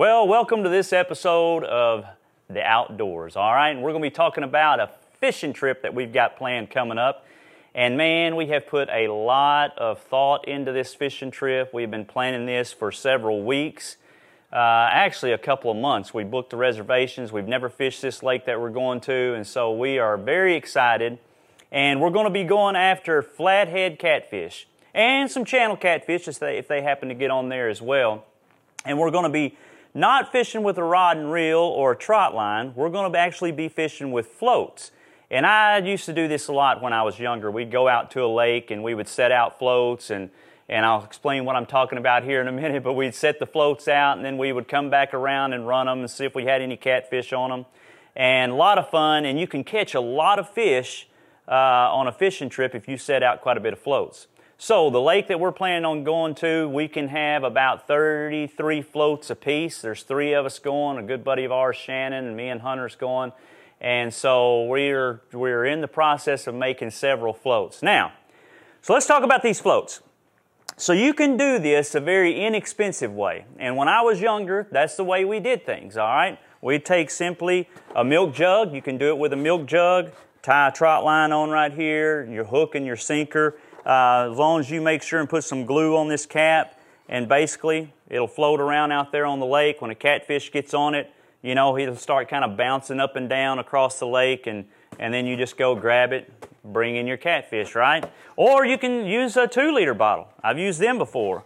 Well, welcome to this episode of The Outdoors, all right? And we're going to be talking about a fishing trip that we've got planned coming up. And man, we have put a lot of thought into this fishing trip. We've been planning this for several weeks, actually a couple of months. We booked the reservations. We've never fished this lake that we're going to, and so we are very excited. And we're going to be going after flathead catfish and some channel catfish if they happen to get on there as well. And we're going to be not fishing with a rod and reel or a trot line. We're going to actually be fishing with floats. And I used to do this a lot when I was younger. We'd go out to a lake and we would set out floats, and I'll explain what I'm talking about here in a minute, but we'd set the floats out and then we would come back around and run them and see if we had any catfish on them. And a lot of fun, and you can catch a lot of fish on a fishing trip if you set out quite a bit of floats. So the lake that we're planning on going to, we can have about 33 floats apiece. There's 3 of us going, a good buddy of ours, Shannon, and me and Hunter's going. And so we're in the process of making several floats. Now, so let's talk about these floats. So you can do this a very inexpensive way. And when I was younger, that's the way we did things, all right? We'd take simply a milk jug. You can do it with a milk jug. Tie a trot line on right here, your hook and your sinker. As long as you make sure and put some glue on this cap, and basically it'll float around out there on the lake. When a catfish gets on it, you know, it'll start kind of bouncing up and down across the lake, and then you just go grab it, bring in your catfish, right? Or you can use a 2-liter bottle. I've used them before.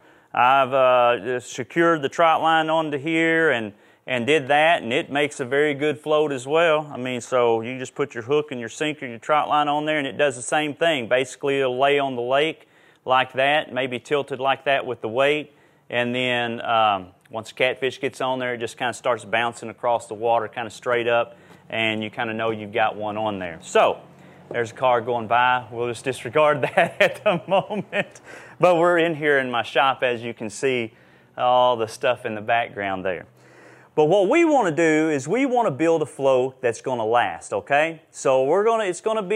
I've secured the trot line onto here and did that, and it makes a very good float as well. I mean, so you just put your hook and your sinker, your trot line on there, and it does the same thing. Basically, it'll lay on the lake like that, maybe tilted like that with the weight, and then once the catfish gets on there, it just kind of starts bouncing across the water kind of straight up, and you kind of know you've got one on there. So there's a car going by. We'll just disregard that at the moment. But we're in here in my shop, as you can see, all the stuff in the background there. But what we want to do is we want to build a float that's going to last, okay? So you're going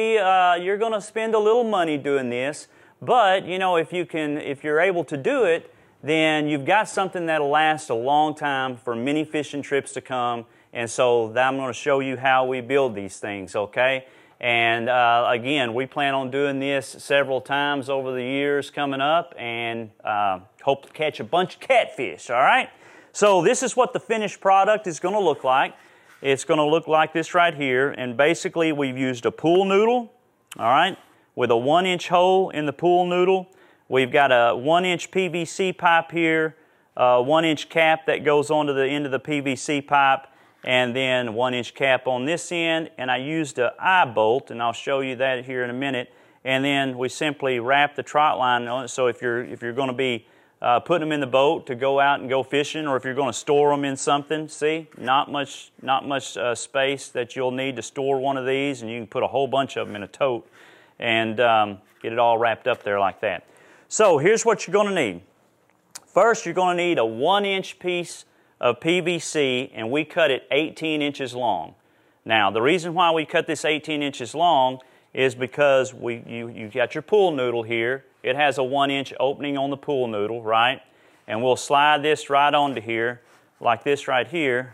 to spend a little money doing this, but you know, if you're able to do it, then you've got something that'll last a long time for many fishing trips to come. And so I'm going to show you how we build these things, okay? And again, we plan on doing this several times over the years coming up, and hope to catch a bunch of catfish, all right? So this is what the finished product is going to look like. It's going to look like this right here, and basically we've used a pool noodle, all right, with a 1-inch hole in the pool noodle. We've got a 1-inch PVC pipe here, a 1-inch cap that goes onto the end of the PVC pipe, and then 1-inch cap on this end, and I used an eye bolt, and I'll show you that here in a minute. And then we simply wrap the trot line on it. So if you're going to be putting them in the boat to go out and go fishing, or if you're going to store them in something, see, not much space that you'll need to store one of these, and you can put a whole bunch of them in a tote and get it all wrapped up there like that. So here's what you're going to need. First, you're going to need a 1-inch piece of PVC, and we cut it 18 inches long. Now, the reason why we cut this 18 inches long is because you got your pool noodle here. It has a 1-inch opening on the pool noodle, right? And we'll slide this right onto here, like this right here.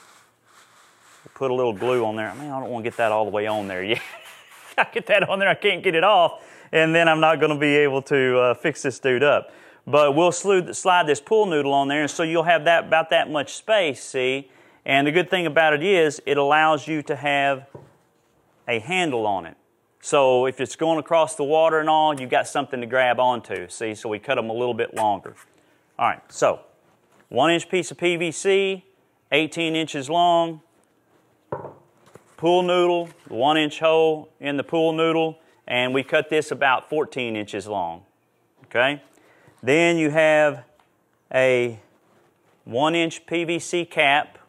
We'll put a little glue on there. Man, I don't want to get that all the way on there yet. I get that on there, I can't get it off, and then I'm not going to be able to fix this dude up. But we'll slide this pool noodle on there, and so you'll have about that much space, see? And the good thing about it is it allows you to have a handle on it. So if it's going across the water and all, you've got something to grab onto, see? So we cut them a little bit longer. All right, so 1-inch piece of PVC, 18 inches long, pool noodle, 1-inch hole in the pool noodle, and we cut this about 14 inches long, okay? Then you have a 1-inch PVC cap,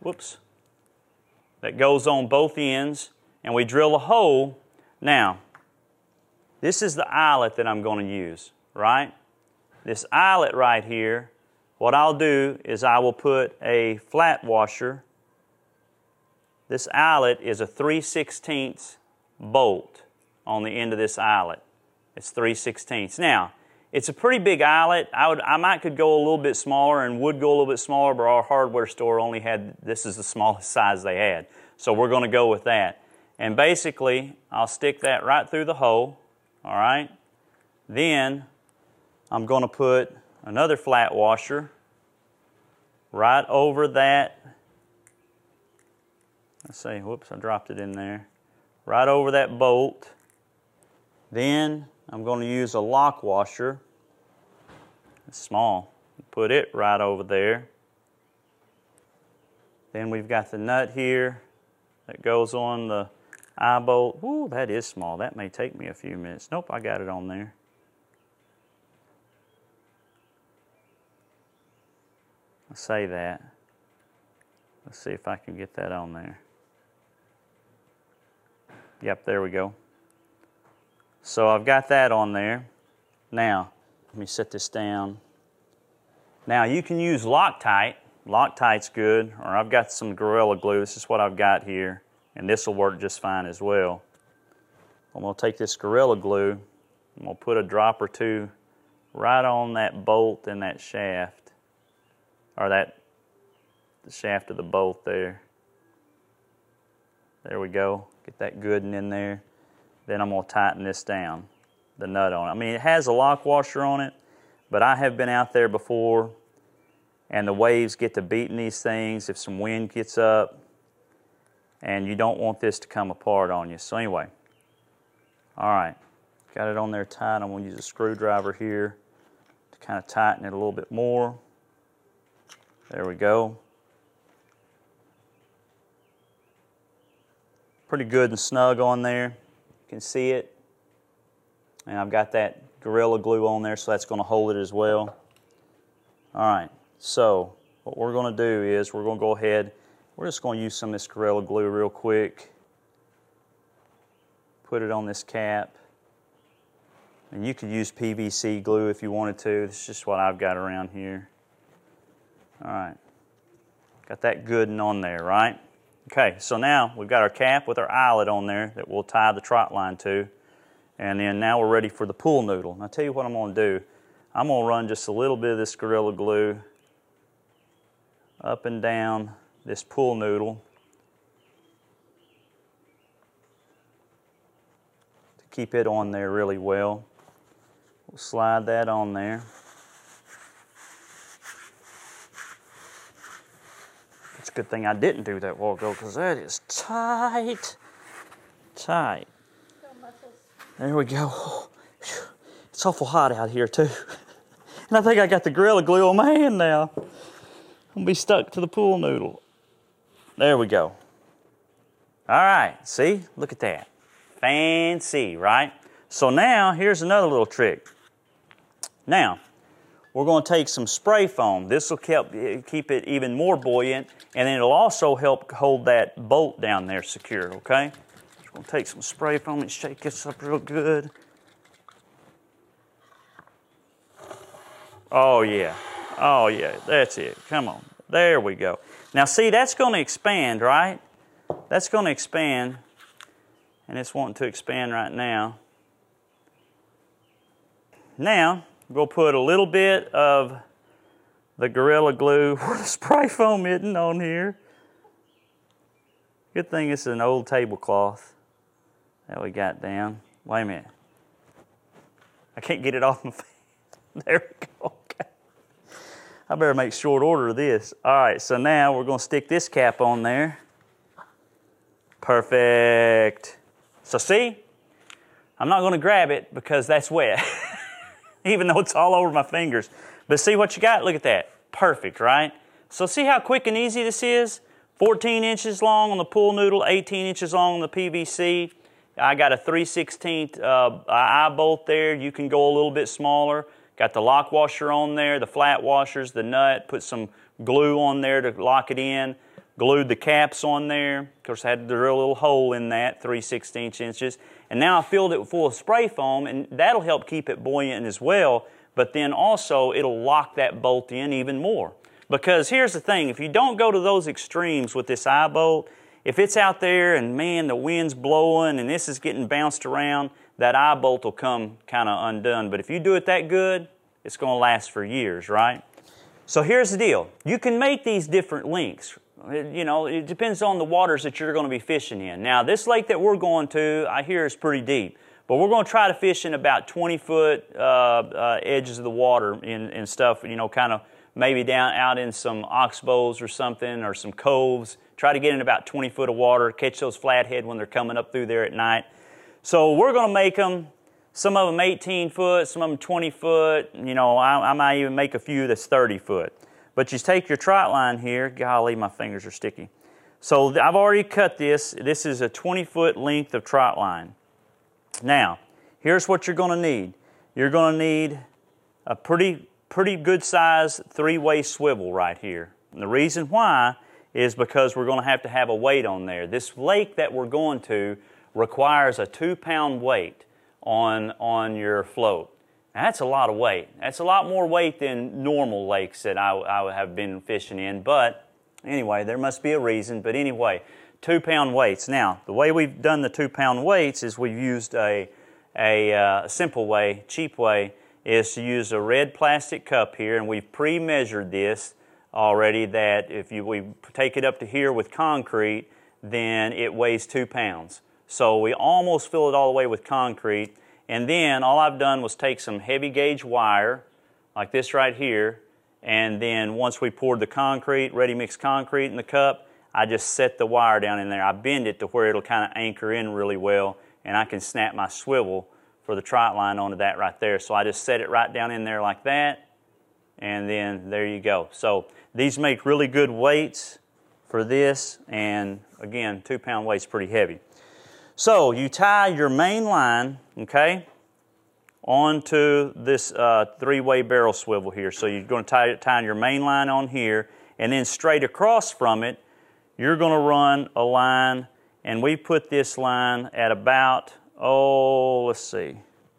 that goes on both ends, and we drill a hole. Now, this is the eyelet that I'm going to use, right? This eyelet right here, what I'll do is I will put a flat washer. This eyelet is a 3/16 bolt on the end of this eyelet. It's 3/16. Now, It's a pretty big eyelet. I might could go a little bit smaller and would go a little bit smaller, but our hardware store only had, this is the smallest size they had. So we're going to go with that. And basically, I'll stick that right through the hole, all right? Then I'm going to put another flat washer right over that. Let's see, whoops, I dropped it in there. Right over that bolt. Then I'm going to use a lock washer. It's small. Put it right over there. Then we've got the nut here that goes on the eye bolt. Ooh, that is small. That may take me a few minutes. Nope, I got it on there. I'll say that. Let's see if I can get that on there. Yep, there we go. So I've got that on there. Now, let me set this down. Now you can use Loctite. Loctite's good, or I've got some Gorilla Glue. This is what I've got here, and this will work just fine as well. I'm going to take this Gorilla Glue, I'm going to put a drop or two right on that bolt and that shaft, or the shaft of the bolt there. There we go. Get that good and in there. Then I'm going to tighten this down, the nut on it. I mean, it has a lock washer on it, but I have been out there before, and the waves get to beating these things if some wind gets up, and you don't want this to come apart on you. So anyway, all right, got it on there tight. I'm going to use a screwdriver here to kind of tighten it a little bit more. There we go. Pretty good and snug on there. You can see it. And I've got that Gorilla Glue on there, so that's going to hold it as well. All right, so what we're going to do is we're going to go ahead, we're just going to use some of this Gorilla Glue real quick. Put it on this cap. And you could use PVC glue if you wanted to. This is just what I've got around here. All right, got that good and on there, right? Okay, so now we've got our cap with our eyelet on there that we'll tie the trot line to. And then now we're ready for the pool noodle. And I'll tell you what I'm going to do. I'm going to run just a little bit of this Gorilla Glue up and down this pool noodle to keep it on there really well. We'll slide that on there. It's a good thing I didn't do that a while ago, because that is tight. Tight. There we go. It's awful hot out here too. And I think I got the Gorilla Glue on my hand now. I'm gonna be stuck to the pool noodle. There we go. All right, see, look at that. Fancy, right? So now, here's another little trick. Now, we're going to take some spray foam. This will keep it even more buoyant, and then it'll also help hold that bolt down there secure, okay? So we're going to take some spray foam and shake this up real good. Oh yeah, that's it. Come on, there we go. Now see, that's going to expand, right? That's going to expand, and it's wanting to expand right now. Now, we'll put a little bit of the Gorilla Glue where the spray foam isn't on here. Good thing it's an old tablecloth that we got down. Wait a minute. I can't get it off my face. There we go. Okay. I better make short order of this. All right, so now we're going to stick this cap on there. Perfect. So see, I'm not going to grab it because that's wet. Even though it's all over my fingers. But see what you got? Look at that. Perfect, right? So see how quick and easy this is? 14 inches long on the pool noodle, 18 inches long on the PVC. I got a 3/16 eye bolt there. You can go a little bit smaller. Got the lock washer on there, the flat washers, the nut. Put some glue on there to lock it in. Glued the caps on there. Of course, I had to drill a little hole in that, 3/16 inches. And now I filled it full of spray foam, and that'll help keep it buoyant as well, but then also it'll lock that bolt in even more. Because here's the thing, if you don't go to those extremes with this eye bolt, if it's out there and man, the wind's blowing and this is getting bounced around, that eye bolt will come kind of undone. But if you do it that good, it's going to last for years, right? So here's the deal. You can make these different lengths. You know, it depends on the waters that you're going to be fishing in. Now, this lake that we're going to, I hear is pretty deep. But we're going to try to fish in about 20-foot edges of the water and stuff, you know, kind of maybe down out in some oxbows or something or some coves. Try to get in about 20 foot of water, catch those flathead when they're coming up through there at night. So we're going to make them, some of them 18 foot, some of them 20 foot. You know, I might even make a few that's 30 foot. But you take your trot line here. Golly, my fingers are sticky. So I've already cut this. This is a 20-foot length of trot line. Now, here's what you're going to need. You're going to need a pretty good size 3-way swivel right here. And the reason why is because we're going to have a weight on there. This lake that we're going to requires a 2-pound weight on your float. Now, that's a lot of weight. That's a lot more weight than normal lakes that I have been fishing in. But anyway, there must be a reason. But anyway, 2-pound weights. Now, the way we've done the 2-pound weights is we've used a simple way, cheap way, is to use a red plastic cup here, and we've pre-measured this already that if we take it up to here with concrete, then it weighs 2 pounds. So we almost fill it all the way with concrete, and then all I've done was take some heavy gauge wire, like this right here, and then once we poured the concrete, ready mix concrete in the cup, I just set the wire down in there. I bend it to where it'll kind of anchor in really well, and I can snap my swivel for the trot line onto that right there. So I just set it right down in there like that, and then there you go. So these make really good weights for this, and again, 2-pound weight's pretty heavy. So you tie your main line, okay, onto this 3-way barrel swivel here. So you're going to tie your main line on here, and then straight across from it, you're going to run a line, and we put this line at about, let's see,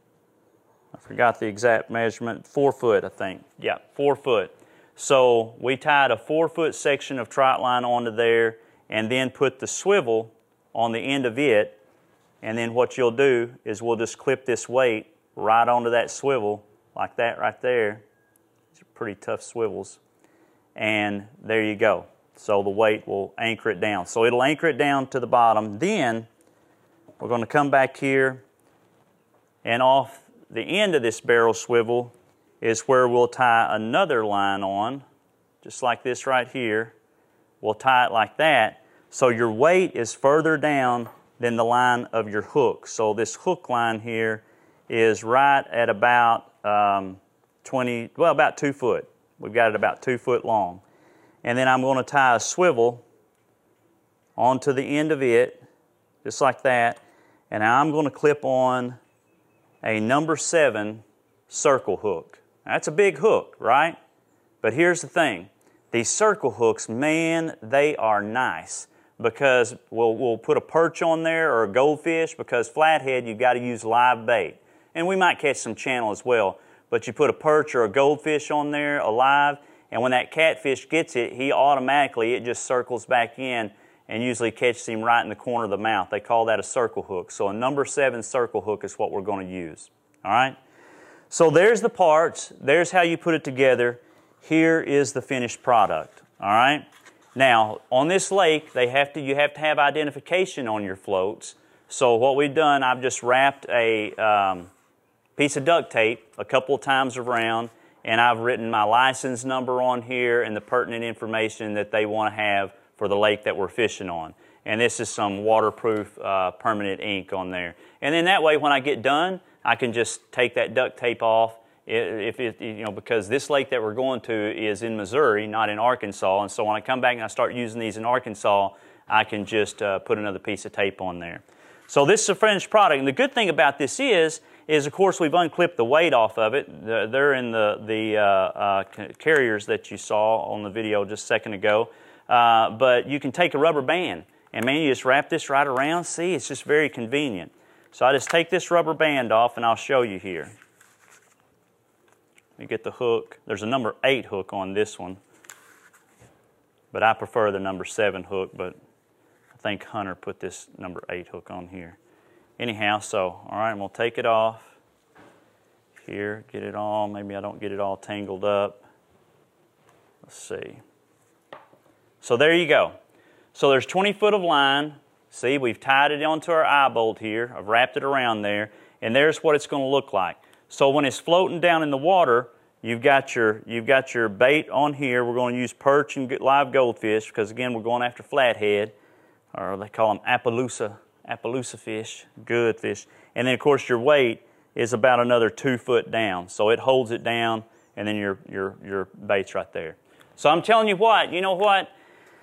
I forgot the exact measurement, 4 foot, I think. Yeah, 4 foot. So we tied a 4-foot section of trot line onto there, and then put the swivel on the end of it, and then what you'll do is we'll just clip this weight right onto that swivel, like that right there. These are pretty tough swivels. And there you go. So the weight will anchor it down. So it'll anchor it down to the bottom. Then we're going to come back here, and off the end of this barrel swivel is where we'll tie another line on, just like this right here. We'll tie it like that. So your weight is further down than the line of your hook. So this hook line here is right at about about 2 foot. We've got it about 2 foot long. And then I'm going to tie a swivel onto the end of it, just like that. And now I'm going to clip on a number 7 circle hook. Now, that's a big hook, right? But here's the thing. These circle hooks, man, they are nice, because we'll put a perch on there or a goldfish, because flathead, you've got to use live bait. And we might catch some channel as well, but you put a perch or a goldfish on there alive, and when that catfish gets it, it just circles back in and usually catches him right in the corner of the mouth. They call that a circle hook. So a number 7 circle hook is what we're going to use. All right? So there's the parts. There's how you put it together. Here is the finished product. All right? Now, on this lake, you have to have identification on your floats. So what we've done, I've just wrapped a piece of duct tape a couple of times around, and I've written my license number on here and the pertinent information that they want to have for the lake that we're fishing on. And this is some waterproof permanent ink on there. And then that way, when I get done, I can just take that duct tape off. Because this lake that we're going to is in Missouri, not in Arkansas, and so when I come back and I start using these in Arkansas, I can just put another piece of tape on there. So this is a finished product, and the good thing about this is of course we've unclipped the weight off of it. They're in the carriers that you saw on the video just a second ago, but you can take a rubber band, and man, you just wrap this right around. See, it's just very convenient. So I just take this rubber band off, and I'll show you here. You get the hook. There's a number 8 hook on this one, but I prefer the number 7 hook, but I think Hunter put this number 8 hook on here. anyhow, so, all right, I'm going to take it off. Here, get it all. Maybe I don't get it all tangled up. Let's see. So there you go. So there's 20 foot of line. See, we've tied it onto our eye bolt here. I've wrapped it around there. And there's what it's going to look like. So when it's floating down in the water, you've got your bait on here. We're going to use perch and live goldfish because, again, we're going after flathead, or they call them Appaloosa fish, good fish. And then, of course, your weight is about another 2 foot down. So it holds it down, and then your bait's right there. So I'm telling you what, you know what?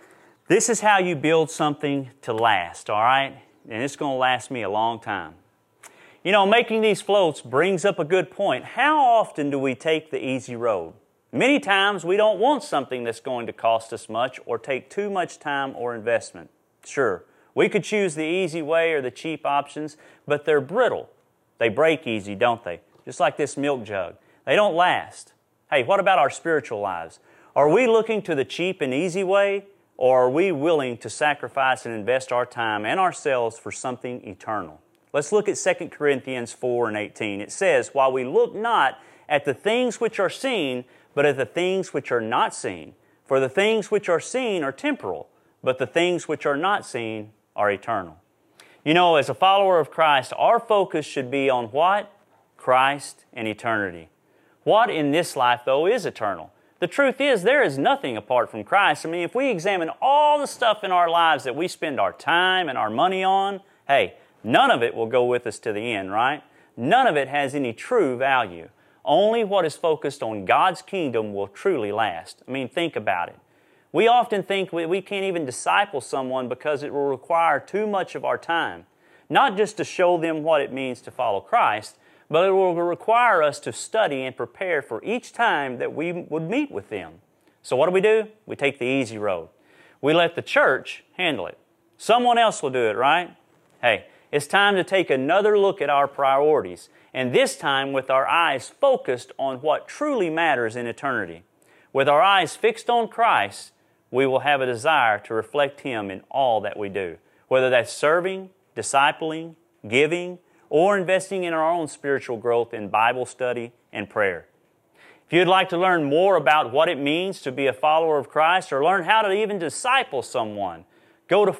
This is how you build something to last, all right? And it's going to last me a long time. You know, making these floats brings up a good point. How often do we take the easy road? Many times we don't want something that's going to cost us much or take too much time or investment. Sure, we could choose the easy way or the cheap options, but they're brittle. They break easy, don't they? Just like this milk jug. They don't last. Hey, what about our spiritual lives? Are we looking to the cheap and easy way, or are we willing to sacrifice and invest our time and ourselves for something eternal? Let's look at 2 Corinthians 4:18. It says, "While we look not at the things which are seen, but at the things which are not seen. For the things which are seen are temporal, but the things which are not seen are eternal." You know, as a follower of Christ, our focus should be on what? Christ and eternity. What in this life, though, is eternal? The truth is, there is nothing apart from Christ. I mean, if we examine all the stuff in our lives that we spend our time and our money on, hey, none of it will go with us to the end, right? None of it has any true value. Only what is focused on God's kingdom will truly last. I mean, think about it. We often think we can't even disciple someone because it will require too much of our time. Not just to show them what it means to follow Christ, but it will require us to study and prepare for each time that we would meet with them. So what do? We take the easy road. We let the church handle it. Someone else will do it, right? Hey, it's time to take another look at our priorities, and this time with our eyes focused on what truly matters in eternity. With our eyes fixed on Christ, we will have a desire to reflect Him in all that we do, whether that's serving, discipling, giving, or investing in our own spiritual growth in Bible study and prayer. If you'd like to learn more about what it means to be a follower of Christ or learn how to even disciple someone, go to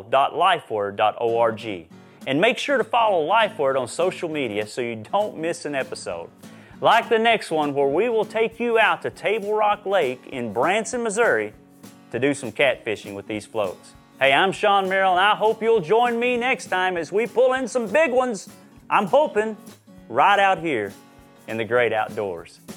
follow.lifeword.org. And make sure to follow LifeWord on social media so you don't miss an episode. Like the next one, where we will take you out to Table Rock Lake in Branson, Missouri to do some catfishing with these floats. Hey, I'm Sean Merrill, and I hope you'll join me next time as we pull in some big ones, I'm hoping, right out here in the great outdoors.